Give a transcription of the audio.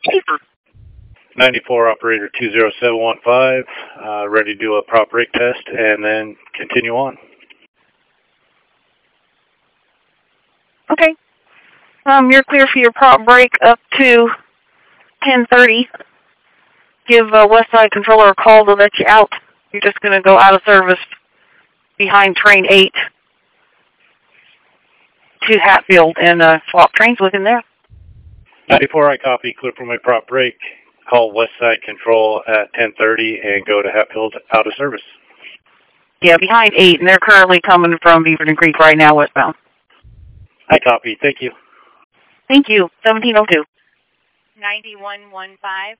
Paper. 94 operator 20715, ready to do a prop brake test and then continue on. Okay. You're clear for your prop brake up to 10:30. Give Westside Controller a call to let you out. You're just going to go out of service behind train 8 to Hatfield and swap trains within there. 94, I copy. Clear for my prop brake. Call Westside Control at 10:30 and go to Hatfield out of service. Yeah, behind 8, and they're currently coming from Beaverton Creek right now westbound. I copy. Thank you. Thank you. 1702. 9115.